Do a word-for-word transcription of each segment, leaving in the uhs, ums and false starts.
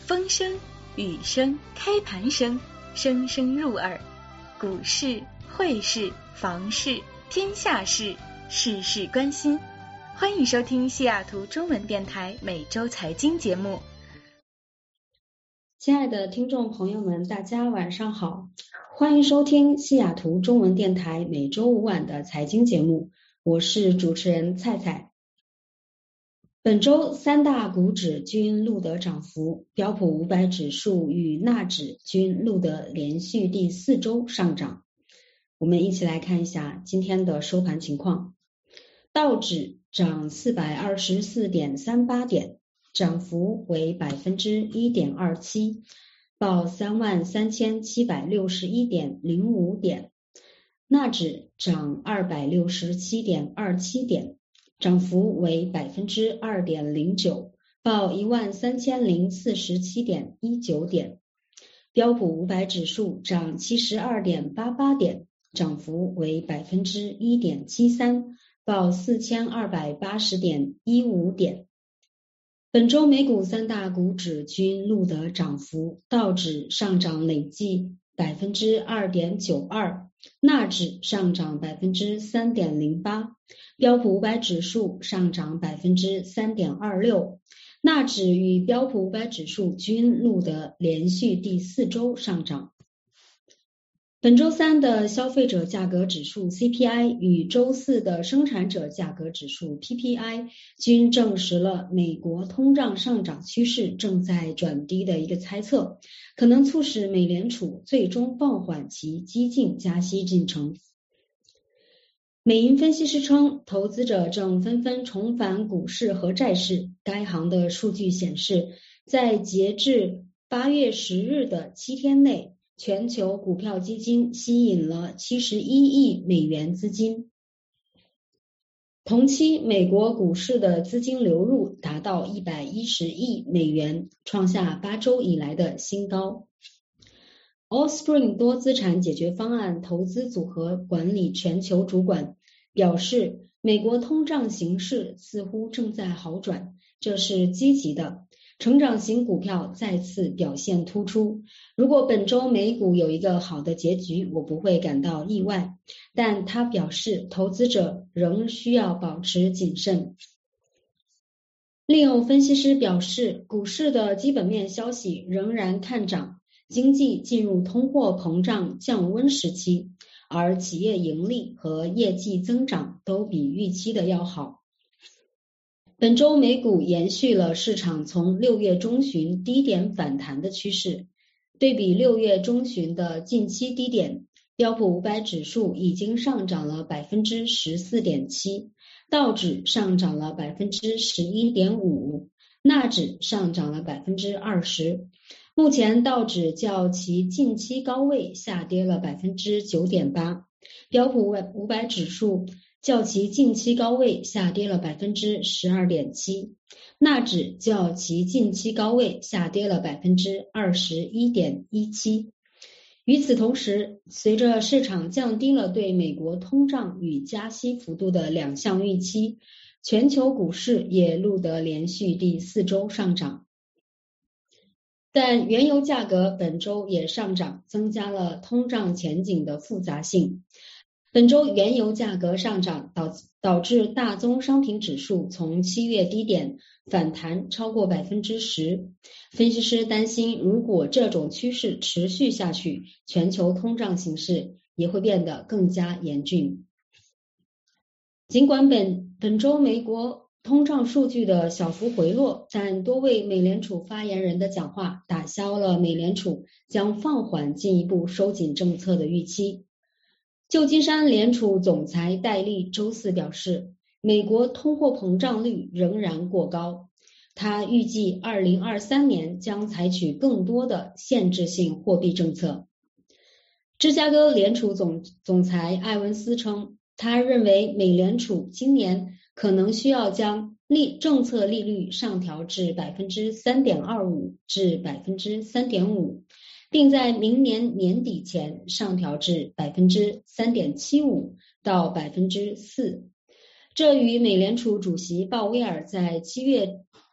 风声、雨声、开盘声，声声入耳。股市、汇市、房市、天下事，事事关心。欢迎收听西雅图中文电台每周财经节目。 亲爱的听众朋友们，大家晚上好，欢迎收听西雅图中文电台每周五晚的财经节目，我是主持人蔡蔡。本周三大股指均录得涨幅，标普五百指数与纳指均录得连续第四周上涨。我们一起来看一下今天的收盘情况。道指涨四百二十四点三八点，涨幅为 百分之一点二七， 报 三万三千七百六十一点零五点。纳指涨二百六十七点二七点，涨幅为 百分之二点零九， 报 一万三千零四十七点一九点。标普五百指数涨七十二点八八点，涨幅为 百分之一点七三， 报四千二百八十点一五点。本周美股三大股指均录得涨幅，道指上涨累计 百分之二点九二， 纳指上涨 百分之三点零八， 标普五百指数上涨 百分之三点二六， 纳指与标普五百指数均录得连续第四周上涨。本周三的消费者价格指数 C P I 与周四的生产者价格指数 P P I 均证实了美国通胀上涨趋势正在转低的一个猜测，可能促使美联储最终放缓其激进加息进程。美银分析师称，投资者正纷纷重返股市和债市。该行的数据显示，在截至八月十日的七天内，全球股票基金吸引了七十一亿美元资金。同期美国股市的资金流入达到一百一十亿美元，创下八周以来的新高。Allspring 多资产解决方案投资组合管理全球主管表示，美国通胀形势似乎正在好转，这是积极的。成长型股票再次表现突出，如果本周美股有一个好的结局，我不会感到意外，但他表示投资者仍需要保持谨慎。另有分析师表示，股市的基本面消息仍然看涨，经济进入通货膨胀降温时期，而企业盈利和业绩增长都比预期的要好。本周美股延续了市场从六月中旬低点反弹的趋势，对比六月中旬的近期低点，标普五百指数已经上涨了 百分之十四点七， 道指上涨了 百分之十一点五， 纳指上涨了 百分之二十。 目前道指较其近期高位下跌了 百分之九点八， 标普五百指数较其近期高位下跌了 百分之十二点七， 纳指较其近期高位下跌了 百分之二十一点一七。 与此同时，随着市场降低了对美国通胀与加息幅度的两项预期，全球股市也录得连续第四周上涨。但原油价格本周也上涨，增加了通胀前景的复杂性。本周原油价格上涨导导致大宗商品指数从七月低点反弹超过 百分之十。 分析师担心，如果这种趋势持续下去，全球通胀形势也会变得更加严峻。尽管本本周美国通胀数据的小幅回落，但多位美联储发言人的讲话打消了美联储将放缓进一步收紧政策的预期。旧金山联储总裁戴利周四表示，美国通货膨胀率仍然过高，他预计二零二三年将采取更多的限制性货币政策。芝加哥联储总总裁艾文斯称，他认为美联储今年可能需要将利政策利率上调至 百分之三点二五 至 百分之三点五，并在明年年底前上调至 百分之三点七五 到 百分之四。这与美联储主席鲍威尔在七月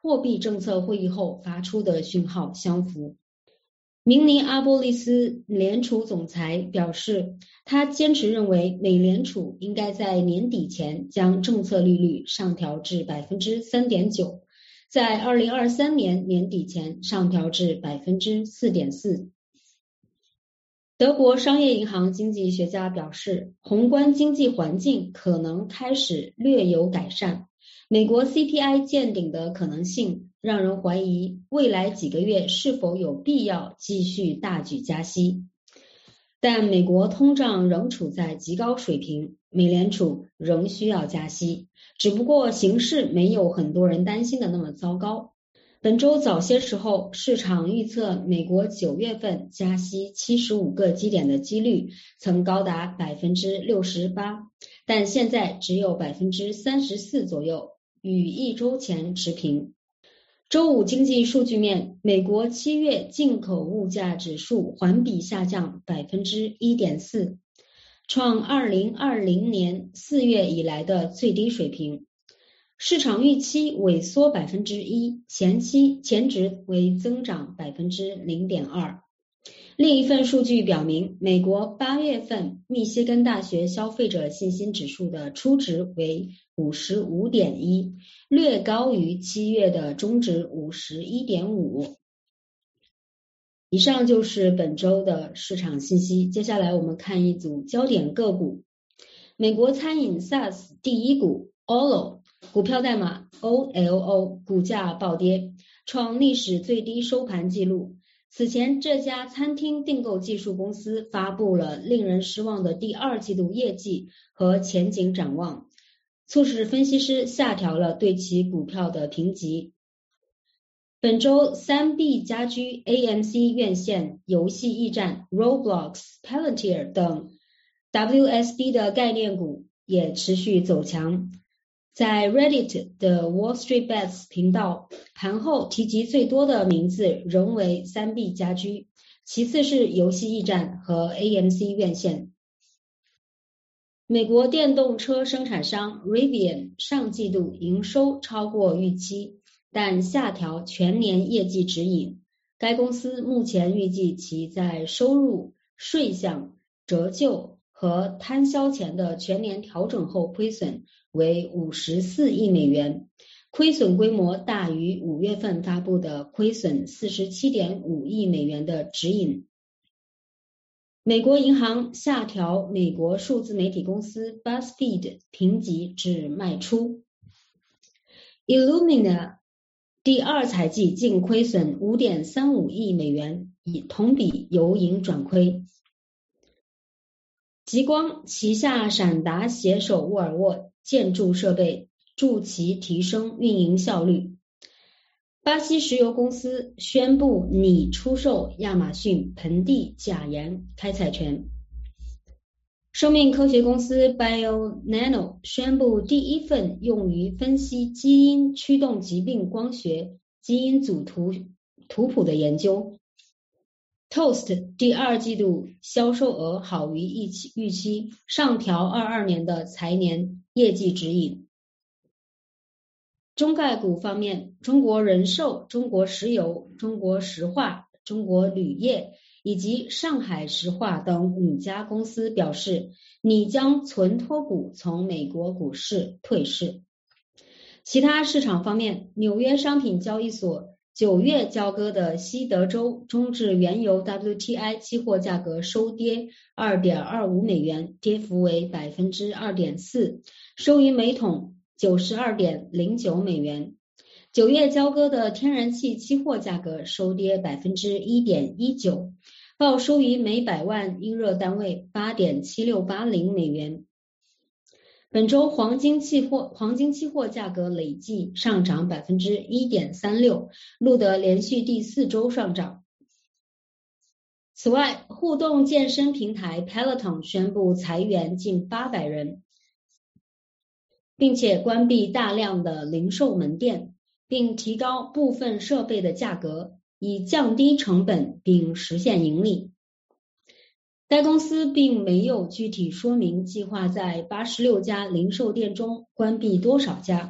货币政策会议后发出的讯号相符。明尼阿波利斯联储总裁表示，他坚持认为美联储应该在年底前将政策利率上调至 百分之三点九， 在二零二三年年底前上调至 百分之四点四。德国商业银行经济学家表示，宏观经济环境可能开始略有改善，美国 C P I 见顶的可能性让人怀疑未来几个月是否有必要继续大举加息。但美国通胀仍处在极高水平，美联储仍需要加息，只不过形势没有很多人担心的那么糟糕。本周早些时候，市场预测美国九月份加息七十五个基点的几率曾高达 百分之六十八， 但现在只有 百分之三十四 左右，与一周前持平。周五经济数据面，美国七月进口物价指数环比下降 百分之一点四， 创二零二零年四月以来的最低水平。市场预期萎缩 百分之一， 前期前值为增长 百分之零点二。 另一份数据表明，美国八月份密歇根大学消费者信心指数的初值为 五十五点一， 略高于七月的中值 五十一点五。 以上就是本周的市场信息，接下来我们看一组焦点个股。美国餐饮 SaaS 第一股 O L O，股票代码 O L O， 股价暴跌，创历史最低收盘纪录。此前，这家餐厅订购技术公司发布了令人失望的第二季度业绩和前景展望，促使分析师下调了对其股票的评级。本周 三 B 家居、A M C 院线、游戏驿站、Roblox、Palantir 等 W S B 的概念股也持续走强。在 Reddit 的 Wall Street Bets 频道，盘后提及最多的名字仍为 三 B 家居，其次是游戏驿站和 A M C 院线。美国电动车生产商 Rivian 上季度营收超过预期，但下调全年业绩指引。该公司目前预计其在收入、税项、折旧和摊销前的全年调整后亏损为五十四亿美元，亏损规模大于五月份发布的亏损 四十七点五亿美元的指引。美国银行下调美国数字媒体公司 BuzzFeed 评级至卖出。Illumina 第二财季净亏损 五点三五亿美元，以同比由盈转亏。极光旗下闪达携手沃尔沃建筑设备，助其提升运营效率。巴西石油公司宣布拟出售亚马逊盆地钾盐开采权。生命科学公司 Bionano 宣布第一份用于分析基因驱动疾病光学基因组图图谱的研究。Toast 第二季度销售额好于预期，上调二二年的财年业绩指引。中概股方面，中国人寿、中国石油、中国石化、中国铝业以及上海石化等五家公司表示，拟将存托股从美国股市退市。其他市场方面，纽约商品交易所九月交割的西德州中质原油 W T I 期货价格收跌 二点二五美元，跌幅为 百分之二点四， 收于每桶 九十二点零九美元。九月交割的天然气期货价格收跌 百分之一点一九， 报收于每百万英热单位 八点七六八零美元。本周黄金期货黄金期货价格累计上涨 百分之一点三六， 录得连续第四周上涨。此外，互动健身平台 Peloton 宣布裁员近八百人，并且关闭大量的零售门店，并提高部分设备的价格，以降低成本并实现盈利。该公司并没有具体说明计划在八十六家零售店中关闭多少家，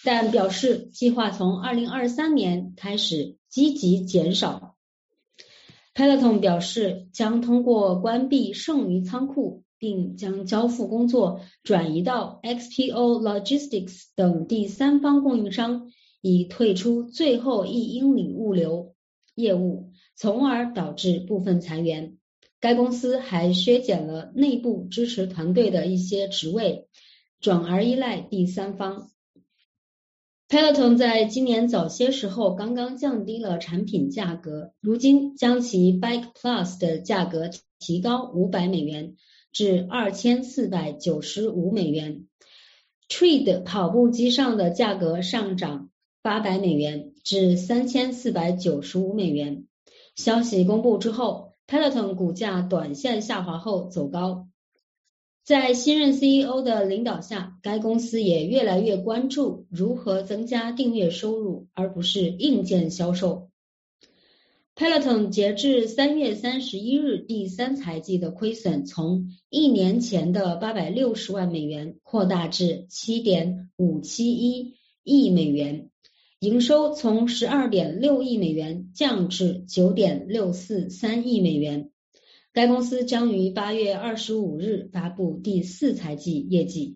但表示计划从二零二三年开始积极减少。Peloton 表示将通过关闭剩余仓库，并将交付工作转移到 X P O Logistics 等第三方供应商，以退出最后一英里物流业务，从而导致部分裁员。该公司还削减了内部支持团队的一些职位，转而依赖第三方。Peloton 在今年早些时候刚刚降低了产品价格，如今将其 Bike Plus 的价格提高五百美元至二千四百九十五美元。Tread 跑步机上的价格上涨八百美元至三千四百九十五美元。消息公布之后， Peloton 股价短线下滑后走高。在新任 C E O 的领导下，该公司也越来越关注如何增加订阅收入，而不是硬件销售。Peloton 截至三月三十一日第三财季的亏损从一年前的八百六十万美元扩大至 七点五七一亿美元，营收从 十二点六亿美元降至 九点六四三亿美元。该公司将于八月二十五日发布第四财季业绩。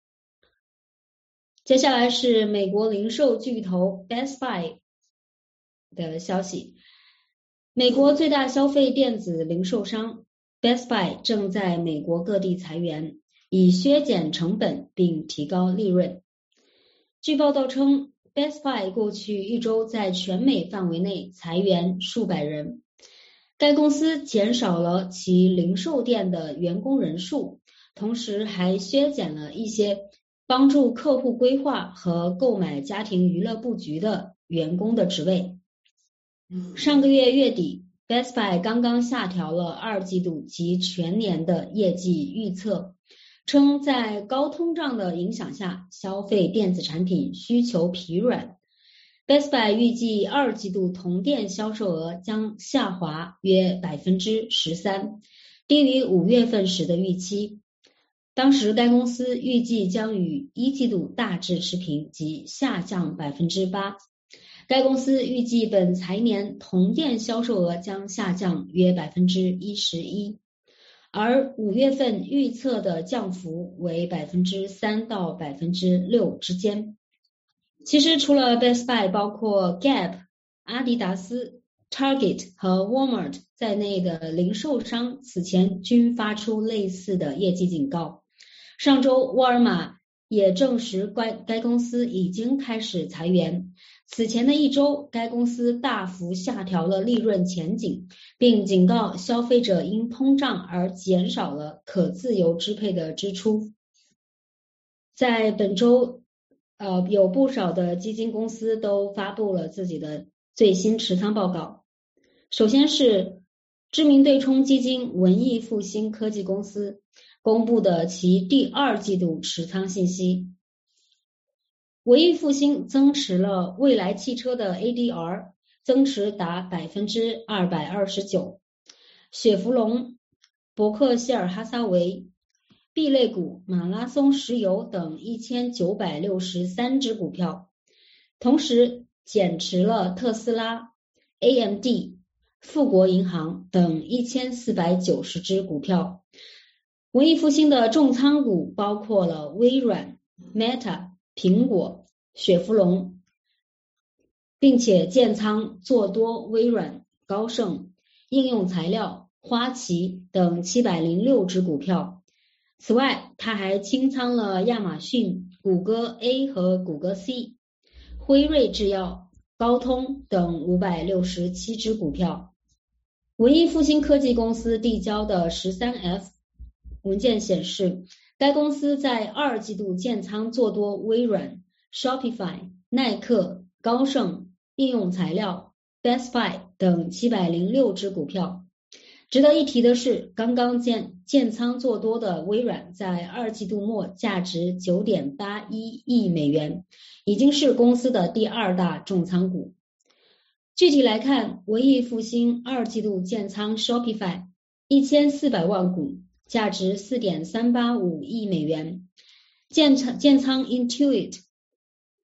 接下来是美国零售巨头 Best Buy 的消息。美国最大消费电子零售商 Best Buy 正在美国各地裁员，以削减成本并提高利润。据报道称， Best Buy 过去一周在全美范围内裁员数百人。该公司减少了其零售店的员工人数，同时还削减了一些帮助客户规划和购买家庭娱乐布局的员工的职位。上个月月底， Best Buy 刚刚下调了二季度及全年的业绩预测，称在高通胀的影响下，消费电子产品需求疲软。Best Buy 预计二季度同店销售额将下滑约 百分之十三， 低于五月份时的预期。当时该公司预计将与一季度大致持平及下降 百分之八。 该公司预计本财年同店销售额将下降约 百分之十一， 而五月份预测的降幅为 百分之三 到 百分之六 之间。其实除了 Best Buy， 包括 Gap、 阿迪达斯、 Target 和 Walmart 在内的零售商此前均发出类似的业绩警告。上周沃尔玛也证实该该公司已经开始裁员。此前的一周，该公司大幅下调了利润前景，并警告消费者因通胀而减少了可自由支配的支出。在本周呃，有不少的基金公司都发布了自己的最新持仓报告。首先是知名对冲基金文艺复兴科技公司公布的其第二季度持仓信息。文艺复兴增持了蔚来汽车的 A D R， 增持达 百分之二百二十九， 雪佛龙、伯克希尔哈撒韦、B 类股、马拉松石油等一千九百六十三只股票，同时减持了特斯拉、A M D、富国银行等一千四百九十只股票。文艺复兴的重仓股包括了微软、Meta、苹果、雪佛龙，并且建仓做多微软、高盛、应用材料、花旗等七百零六只股票。此外，他还清仓了亚马逊、谷歌 A 和谷歌 C、辉瑞制药、高通等五百六十七只股票。文艺复兴科技公司递交的 十三 F 文件显示，该公司在二季度建仓做多微软、Shopify、耐克、高盛、应用材料、Best Buy 等七百零六只股票。值得一提的是，刚刚建建仓做多的微软在二季度末价值 九点八一亿美元，已经是公司的第二大重仓股。具体来看，文艺复兴二季度建仓 Shopify 一千四百万股，价值 四点三八五亿美元，建仓建仓 Intuit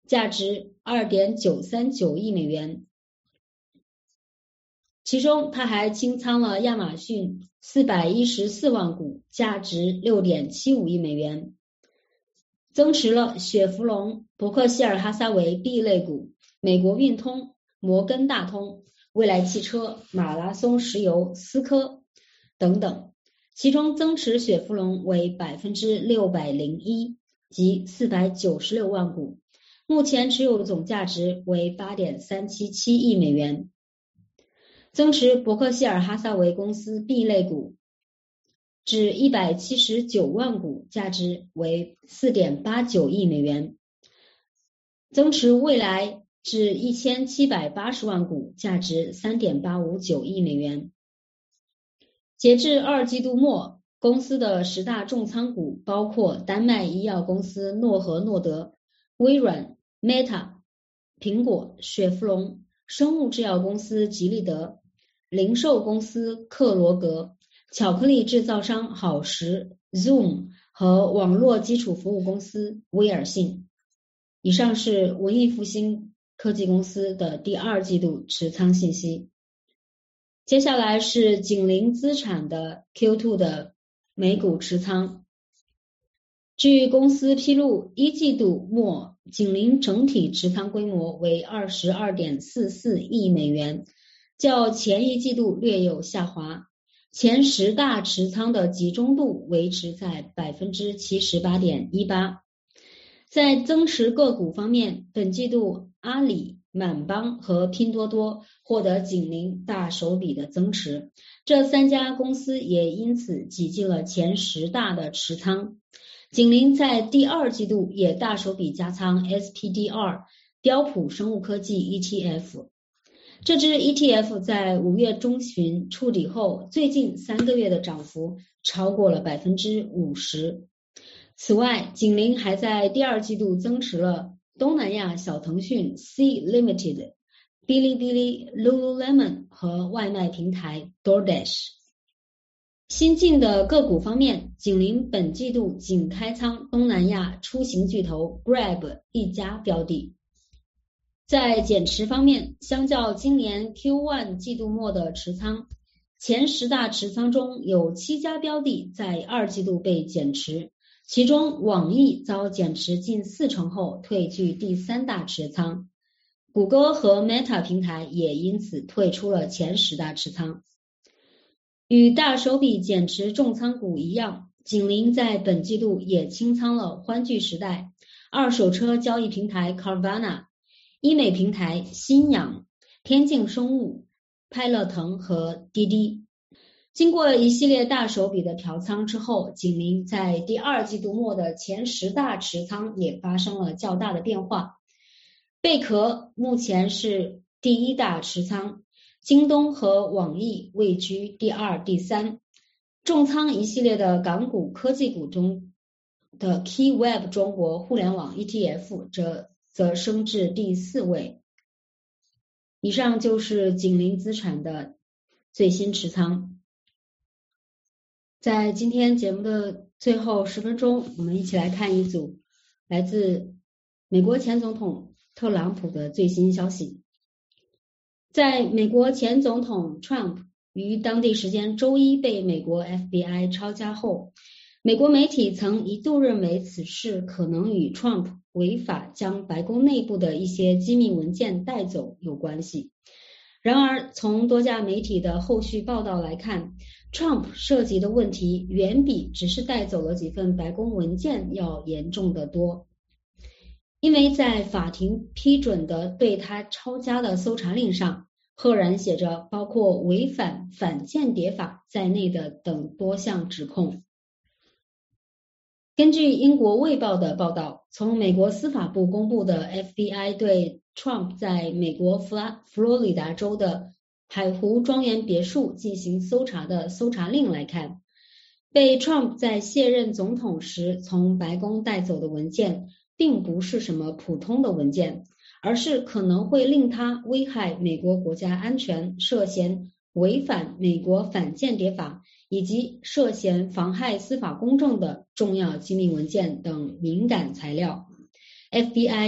价值 二点九三九亿美元。其中他还清仓了亚马逊四百一十四万股，价值 六点七五亿美元，增持了雪佛龙、伯克希尔哈撒韦 B 类股、美国运通、摩根大通、蔚来汽车、马拉松石油、思科等等，其中增持雪佛龙为 百分之六百零一，即四百九十六万股，目前持有总价值为 八点三七七亿美元。增持伯克希尔哈撒韦公司 B 类股至一百七十九万股，价值为 四点八九亿美元。增持蔚来至一千七百八十万股，价值 三点八五九亿美元。截至二季度末，公司的十大重仓股包括丹麦医药公司诺和诺德、微软、Meta、苹果、雪佛龙、生物制药公司吉利德、零售公司克罗格、巧克力制造商好时、Zoom 和网络基础服务公司威尔信。以上是文艺复兴科技公司的第二季度持仓信息。接下来是景林资产的 Q 二 的美股持仓。据公司披露，一季度末景林整体持仓规模为 二十二点四四亿美元，较前一季度略有下滑，前十大持仓的集中度维持在 百分之七十八点一八。在增持个股方面，本季度阿里、满帮和拼多多获得景林大手笔的增持，这三家公司也因此挤进了前十大的持仓。景林在第二季度也大手笔加仓 S P D R 标普生物科技 E T F， 这支 E T F 在五月中旬触底后，最近三个月的涨幅超过了 百分之五十。此外，景林还在第二季度增持了东南亚小腾讯 C Limited、哔哩哔哩、Lululemon 和外卖平台 DoorDash。新进的个股方面，景林本季度仅开仓东南亚出行巨头 Grab 一家标的。在减持方面，相较今年 Q 一 季度末的持仓，前十大持仓中有七家标的在二季度被减持，其中网易遭减持近四成后退居第三大持仓，谷歌和 Meta 平台也因此退出了前十大持仓。与大手笔减持重仓股一样，景林在本季度也清仓了欢聚时代、二手车交易平台 Carvana、医美平台新氧、天境生物、派乐腾和滴滴。经过一系列大手笔的调仓之后，景林在第二季度末的前十大持仓也发生了较大的变化。贝壳目前是第一大持仓，京东和网易位居第二、第三。重仓一系列的港股科技股中的 KeyWeb 中国互联网 E T F 则则升至第四位。以上就是景林资产的最新持仓。在今天节目的最后十分钟，我们一起来看一组来自美国前总统特朗普的最新消息。在美国前总统 Trump 于当地时间周一被美国 F B I 抄家后，美国媒体曾一度认为此事可能与 Trump 违法将白宫内部的一些机密文件带走有关系。然而，从多家媒体的后续报道来看， Trump 涉及的问题远比只是带走了几份白宫文件要严重得多。因为在法庭批准的对他抄家的搜查令上，赫然写着包括违反反间谍法在内的等多项指控。根据英国卫报的报道，从美国司法部公布的 F B I 对 Trump 在美国弗拉佛罗里达州的海湖庄园别墅进行搜查的搜查令来看，被 Trump 在卸任总统时从白宫带走的文件并不是什么普通的文件，而是可能会令他危害美国国家安全、涉嫌违反美国反间谍法以及涉嫌妨害司法公正的重要机密文件等敏感材料。 F B I 也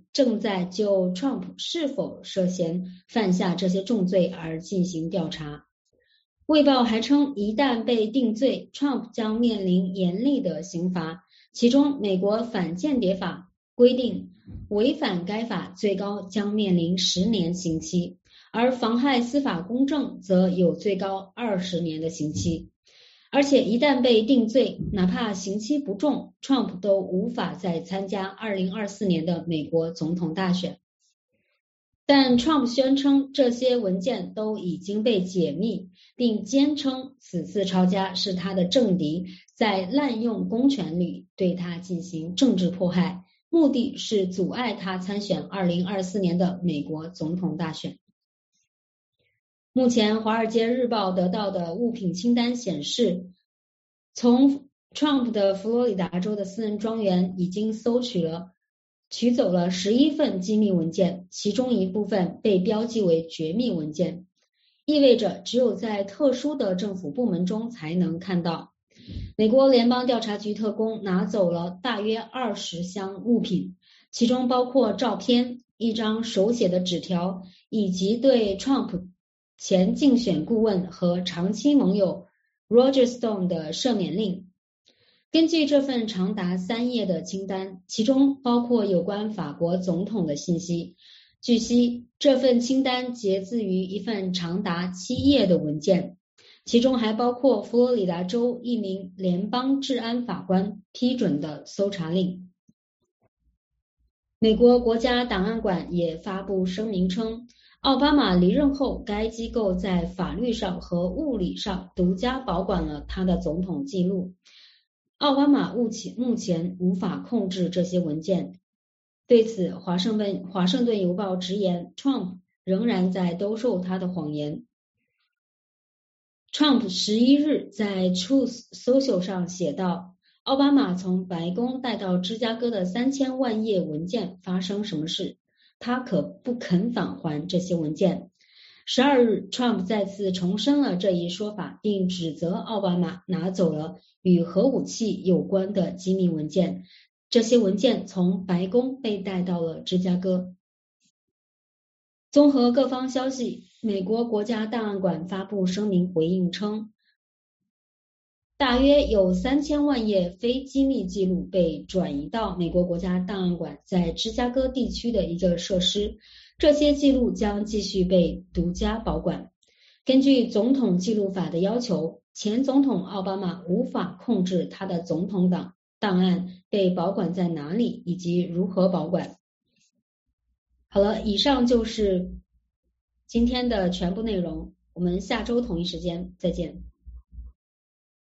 正在就 Trump 是否涉嫌犯下这些重罪而进行调查。卫报还称，一旦被定罪 ，Trump 将面临严厉的刑罚，其中美国反间谍法规定，违反该法最高将面临十年刑期，而妨害司法公正则有最高二十年的刑期。而且一旦被定罪，哪怕刑期不重 ，Trump 都无法再参加二零二四年的美国总统大选。但 Trump 宣称这些文件都已经被解密，并坚称此次抄家是他的政敌在滥用公权力对他进行政治迫害，目的是阻碍他参选二零二四年的美国总统大选。目前《华尔街日报》得到的物品清单显示，从 Trump 的佛罗里达州的私人庄园已经搜取了取走了十一份机密文件，其中一部分被标记为绝密文件，意味着只有在特殊的政府部门中才能看到。美国联邦调查局特工拿走了大约二十箱物品，其中包括照片、一张手写的纸条，以及对 Trump 前竞选顾问和长期盟友 Roger Stone 的赦免令。根据这份长达三页的清单，其中包括有关法国总统的信息。据悉，这份清单节自于一份长达七页的文件，其中还包括佛罗里达州一名联邦治安法官批准的搜查令。美国国家档案馆也发布声明称，奥巴马离任后，该机构在法律上和物理上独家保管了他的总统记录。奥巴马目前目前无法控制这些文件。对此，华盛顿华盛顿邮报直言 ，Trump 仍然在兜售他的谎言。Trump 十一日在 Truth Social 上写道，奥巴马从白宫带到芝加哥的三千万页文件发生什么事？他可不肯返还这些文件。十二日 ，Trump 再次重申了这一说法，并指责奥巴马拿走了与核武器有关的机密文件。这些文件从白宫被带到了芝加哥。综合各方消息，美国国家档案馆发布声明回应称，大约有三千万页非机密记录被转移到美国国家档案馆在芝加哥地区的一个设施，这些记录将继续被独家保管。根据总统记录法的要求，前总统奥巴马无法控制他的总统党档案被保管在哪里以及如何保管。好了，以上就是今天的全部内容，我们下周同一时间再见。